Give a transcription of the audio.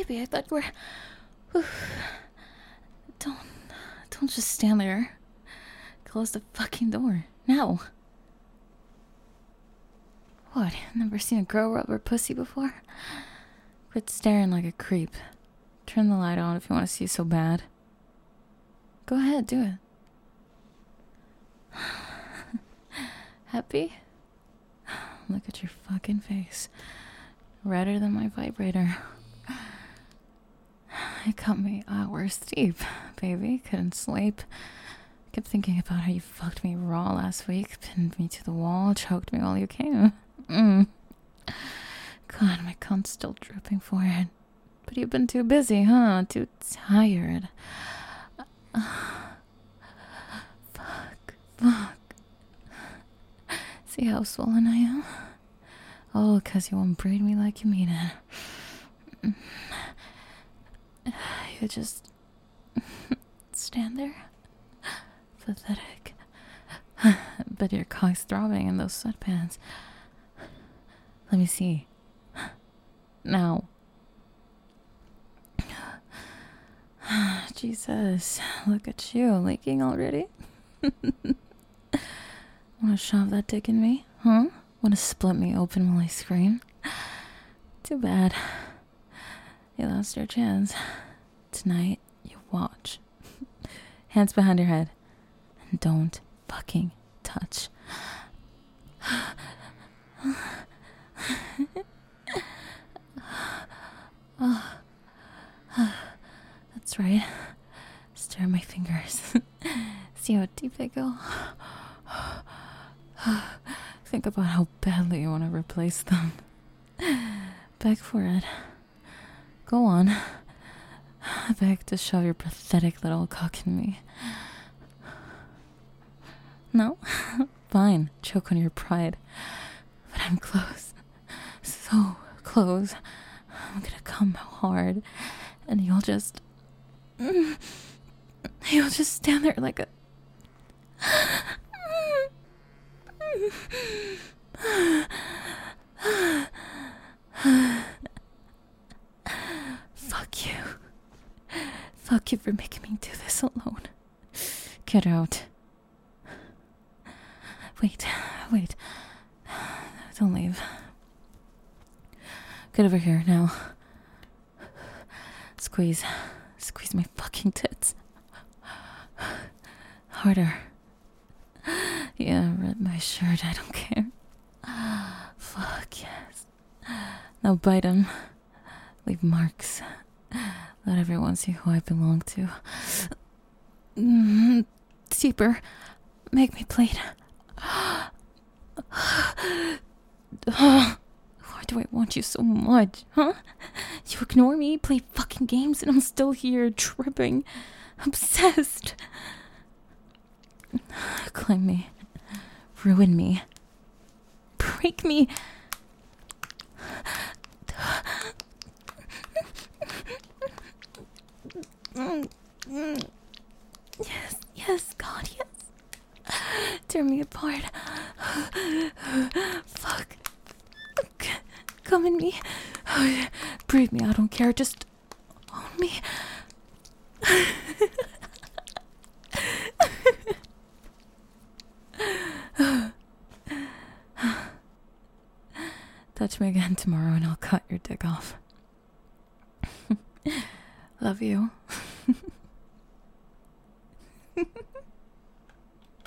baby, I thought you were... Don't just stand there. Close the fucking door. Now. What, never seen a girl rub her pussy before? Quit staring like a creep. Turn the light on if you want to see so bad. Go ahead, do it. Happy? Look at your fucking face. Redder than my vibrator. It cut me hours deep, baby. Couldn't sleep. Kept thinking about how you fucked me raw last week, pinned me to the wall, choked me while you came. God, my cunt's still dripping forehead. But you've been too busy, huh? Too tired. Fuck. See how swollen I am? Oh, 'cause you won't braid me like you mean it. You just stand there. Pathetic. But your cock's throbbing in those sweatpants. Let me see. Now. Jesus, look at you, leaking already? Wanna shove that dick in me? Huh? Wanna split me open while I scream? Too bad. You lost your chance. Tonight, you watch. Hands behind your head. And don't fucking touch. That's right. Stir my fingers. See how deep they go. Think about how badly you want to replace them. Beg for it. Go on. Beg to shove your pathetic little cock in me. No? Fine. Choke on your pride. But I'm close. So close. I'm gonna come hard. And you'll just stand there like a... Fuck you. Fuck you for making me do this alone. Get out. Wait. Don't leave. Get over here now. Squeeze my fucking tits. Harder. Yeah, rip my shirt, I don't care. Fuck yes. Now bite him. Leave marks. Let everyone see who I belong to. Deeper. Make me bleed. Why do I want you so much, huh? You ignore me, play fucking games, and I'm still here, tripping, obsessed. Claim me. Ruin me. Break me. Yes, God, yes. Tear me apart. Fuck. Come in me. Breathe me, I don't care. Just own me. Touch me again tomorrow and I'll cut your dick off. Love you.